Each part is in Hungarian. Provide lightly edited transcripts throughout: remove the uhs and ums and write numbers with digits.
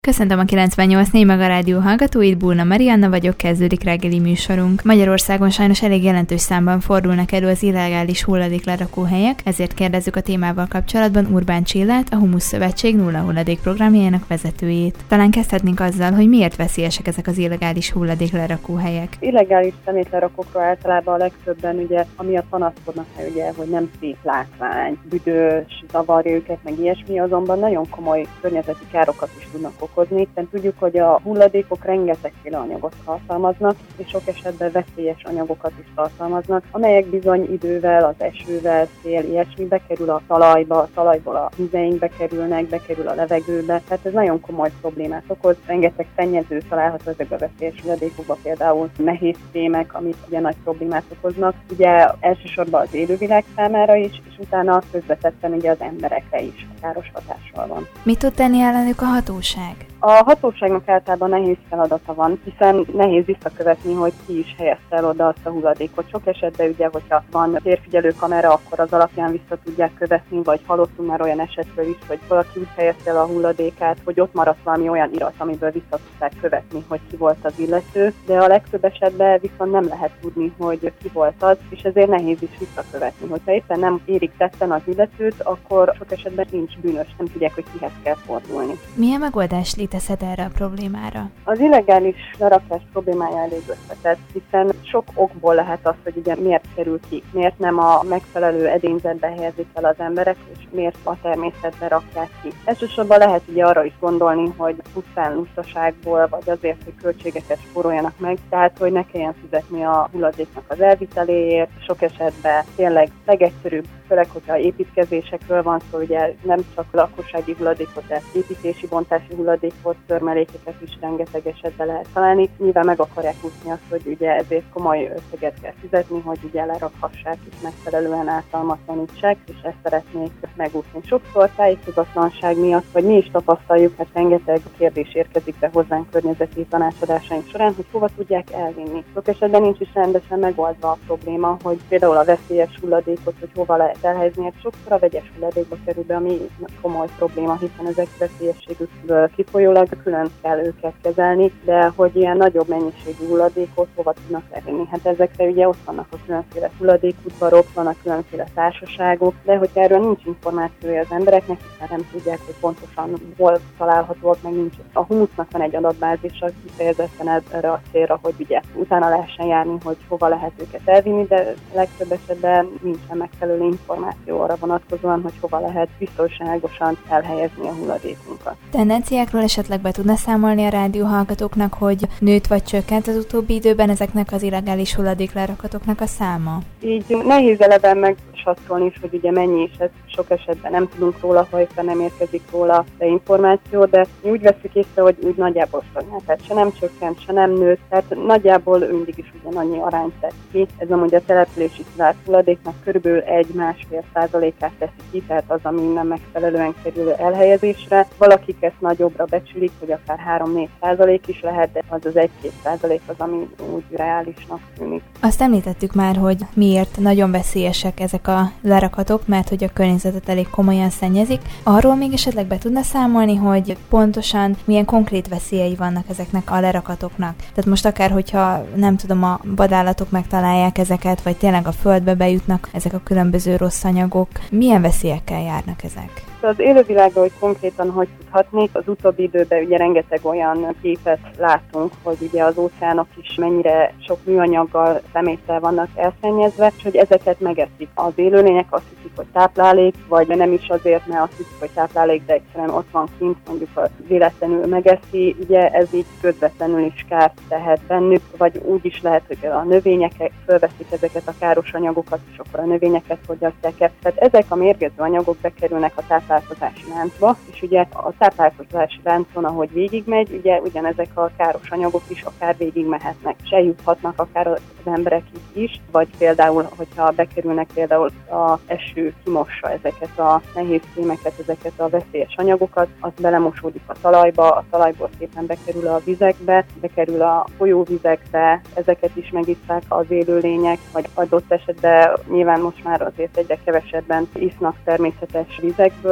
Köszöntöm a 98.4 Maga Rádió hallgatóit, Bulna Marianna vagyok, kezdődik reggeli műsorunk. Magyarországon sajnos elég jelentős számban fordulnak elő az illegális hulladéklerakóhelyek, ezért kérdezzük a témával kapcsolatban Urbán Csillát, a Humusz Szövetség nulla hulladék programjának vezetőjét. Talán kezdhetnénk azzal, hogy miért veszélyesek ezek az illegális hulladéklerakóhelyek. Illegális szemétlerakókról általában a legtöbben ugye amiatt panaszkodnak, hogy nem szép látvány, büdös, zavarja őket, meg ilyesmi, azonban nagyon komoly környezeti károkat is tudnak okozni. Hiszen tudjuk, hogy a hulladékok rengetegféle anyagot tartalmaznak, és sok esetben veszélyes anyagokat is tartalmaznak, amelyek bizony idővel, az esővel, szél, ilyesmi bekerül a talajba, a talajból a vizeinkbe kerülnek, bekerül a levegőbe. Tehát ez nagyon komoly problémát okoz. Rengeteg szennyező található ezekbe a veszélyes hulladékokba, például nehéz fémek, amik ugye nagy problémát okoznak. Ugye elsősorban az élővilág számára is, és utána közvetetten ugye az emberekre is káros hatással van. Mit tud tenni ellenük a hatóság? A hatóságnak általában nehéz feladata van, hiszen nehéz visszakövetni, hogy ki is helyezte el oda azt a hulladékot. Sok esetben ugye, hogyha van térfigyelő kamera, akkor az alapján vissza tudják követni, vagy hallottunk már olyan esetről is, hogy valaki úgy helyezte el a hulladékát, hogy ott maradt valami olyan irat, amiből vissza tudták követni, hogy ki volt az illető, de a legtöbb esetben viszont nem lehet tudni, hogy ki volt az, és ezért nehéz is visszakövetni. Hogyha éppen nem érik tetten az illetőt, akkor sok esetben nincs bűnös, nem tudják, hogy kihez kell fordulni. Milyen megoldás létezhet erre a problémára? Az illegális lerakás problémája elég összetett, hiszen sok okból lehet az, hogy ugye miért kerül ki, miért nem a megfelelő edényzetbe helyezik el az emberek, és miért a természetbe rakják ki. Elsősorban lehet ugye arra is gondolni, hogy pusztán lustaságból, vagy azért, hogy költségeket spóroljanak meg, tehát hogy ne kelljen fizetni a hulladéknak az elviteléért. Sok esetben tényleg legegyszerűbb, főleg, hogyha építkezésekről van szó, ugye nem csak lakossági hulladékot, de építési, bontási hulladékot, törmelékeket is rengeteg esetben lehet találni. Nyilván meg akarják úszni azt, hogy ugye ezért komoly összeget kell fizetni, hogy ugye lerakhassák és megfelelően ártalmatlanítsák, és ezt szeretnék megúszni. Sokszor tájékozatlanság miatt, vagy mi is tapasztaljuk, hát rengeteg kérdés érkezik be hozzánk környezeti tanácsadásaink során, hogy hova tudják elvinni. Sok esetben nincs is rendesen megoldva a probléma, hogy például a veszélyes hulladékot, hogy hova lehet elhelyezni, hát sokszor a vegyes hulladékba kerül be, ami komoly probléma, hiszen ezek veszélyességükből kifolyólag külön kell őket kezelni, de hogy ilyen nagyobb mennyiségű hulladékot hova tudnak elvinni. Hát ezekre ugye ott vannak a különféle hulladékudvarok, vannak különféle társaságok, de hogy erről nincs információja az embereknek, hiszen nem tudják, hogy pontosan hol találhatóak, meg nincs. A Humusznak van egy adatbázisa kifejezetten erre a célra, hogy ugye utána lehessen járni, hogy hova lehet őket elvinni, de legtöbb esetben nincsen megfelelő információ arra vonatkozóan, hogy hova lehet biztonságosan elhelyezni a hulladékunkat. Tendenciákról esetleg be tudna számolni a rádióhallgatóknak, hogy nőtt vagy csökkent az utóbbi időben ezeknek az illegális hulladéklerakatoknak a száma? Így nehéz eleve megsatszolni is, hogy ugye mennyi is, ez sok esetben nem tudunk róla, ha éppen nem érkezik róla de információ, de mi úgy veszük észre, hogy úgy nagyjából stagnált, tehát se nem csökkent, se nem nőtt, tehát nagyjából mindig is ugyanannyi arányt tesz ki. Ez amúgy a települési kivált hulladéknak körülbelül 1-1,5%-át teszi ki, tehát az, ami nem megfelelően kerül elhelyezésre. Valakik ezt nagyobbra becsülik, hogy akár 3-4% is lehet, de az 1-2% az, ami úgy reálisnak tűnik. Azt említettük már, hogy miért nagyon veszélyesek ezek a lerakatok, mert hogy a környezetet elég komolyan szennyezik. Arról még esetleg be tudna számolni, hogy pontosan milyen konkrét veszélyei vannak ezeknek a lerakatoknak. Tehát most akár, hogyha nem tudom, a vadállatok megtalálják ezeket, vagy tényleg a földbe bejutnak ezek a különböző rossz anyagok, milyen veszélyekkel járnak ezek? Az élővilágban, hogy konkrétan hogy tudhatnék, az utóbbi időben ugye rengeteg olyan képet látunk, hogy ugye az óceánok is mennyire sok műanyaggal, szeméttel vannak elszennyezve, és hogy ezeket megeszik. Az élőlények azt hiszik, hogy táplálék, vagy nem is azért, mert azt hiszik, hogy táplálék, de egyszerűen ott van kint, mondjuk a véletlenül megeszi, ugye ez így közvetlenül is kárt tehet bennük, vagy úgy is lehet, hogy a növények fölveszik ezeket a káros anyagokat, és akkor a növényeket fogyasztják el. Tehát ezek a mérgező anyagok bekerülnek a táplálkozási láncba, és ugye a táplálkozási láncon, ahogy végigmegy, ugye ugyanezek a káros anyagok is akár végigmehetnek, és eljuthatnak akár az emberekig is, vagy például, hogyha bekerülnek például a eső kimossa ezeket a nehéz fémeket, ezeket a veszélyes anyagokat, az belemosódik a talajból szépen bekerül a vizekbe, bekerül a folyóvizekbe, ezeket is megisszák az élőlények, vagy adott esetben nyilván most már azért egyre kevesebben isznak természetes vizekből,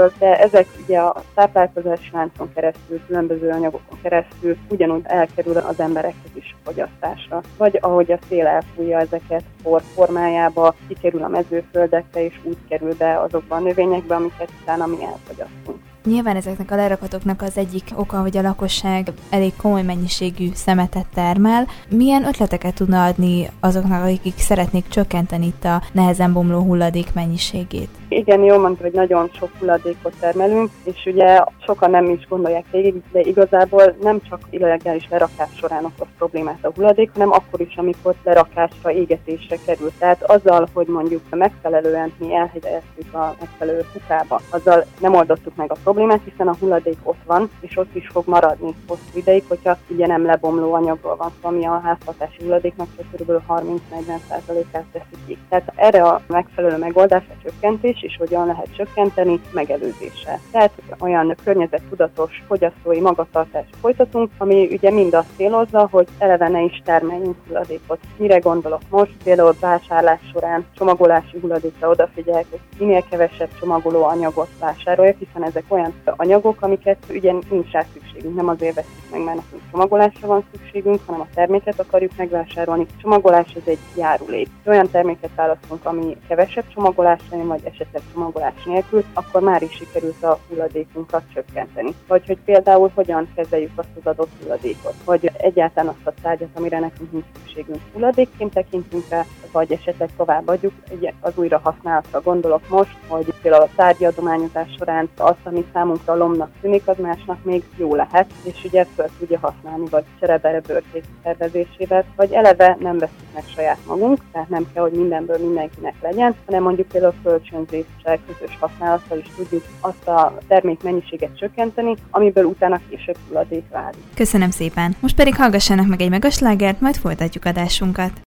anyagokhoz, de ezek ugye a táplálkozási láncon keresztül, különböző anyagokon keresztül ugyanúgy elkerül az emberekhez is fogyasztásra. Vagy ahogy a szél elfújja ezeket por formájába, kikerül a mezőföldekre és úgy kerül be azokba a növényekbe, amiket utána mi elfogyasztunk. Nyilván ezeknek a lerakatoknak az egyik oka, hogy a lakosság elég komoly mennyiségű szemetet termel. Milyen ötleteket tudna adni azoknak, akik szeretnék csökkenteni itt a nehezen bomló hulladék mennyiségét? Igen, jól mondta, hogy nagyon sok hulladékot termelünk, és ugye sokan nem is gondolják végig, de igazából nem csak illegális lerakás során okoz problémát a hulladék, hanem akkor is, amikor lerakásra, égetésre kerül. Tehát azzal, hogy mondjuk megfelelően mi elhelyeztük a megfelelő kukába, azzal nem oldottuk meg a problémát, hiszen a hulladék ott van, és ott is fog maradni hosszú ideig, hogyha ugye nem lebomló anyagról van szó, ami a háztartási hulladéknak csak kb. 30-40%-át teszi ki. Tehát erre a megfelelő megoldás a csökkentés, és hogyan lehet csökkenteni megelőzéssel. Tehát olyan környezettudatos fogyasztói magatartást folytatunk, ami ugye mind azt célozza, hogy eleve ne is termeljünk hulladékot. Mire gondolok most? Például vásárlás során csomagolási hulladékra odafigyelek, hogy minél kevesebb csomagoló anyagot vásároljak, hiszen ezek olyan anyagok, amiket ugye nincs rá szükségünk. Nem azért veszünk meg, mert nekünk csomagolásra van szükségünk, hanem a terméket akarjuk megvásárolni. A csomagolás ez egy járulék. Olyan terméket választunk, ami kevesebb csomagolásra jön, vagy esetleg csomagolás nélkül, akkor már is sikerült a hulladékunkat csökkenteni. Vagy hogy például hogyan kezeljük azt az adott hulladékot, vagy egyáltalán azt a tárgyat, amire nekünk nincs szükségünk, hulladékként tekintünk rá, vagy esetleg továbbadjuk. Az újrahasználatra gondolok most, hogy például a tárgyadományozás során azt, ami számunkra lomnak tűnik, az másnak még jó lehet, és ugye fel tudja használni, vagy cserebere bőrkész szervezésével, vagy eleve nem veszünk meg saját magunk, tehát nem kell, hogy mindenből mindenkinek legyen, hanem mondjuk például kölcsönzéssel, közös használattal is tudjuk azt a termék mennyiséget csökkenteni, amiből utána később hulladék válik. Köszönöm szépen! Most pedig hallgassanak meg egy megaslágert, majd folytatjuk adásunkat.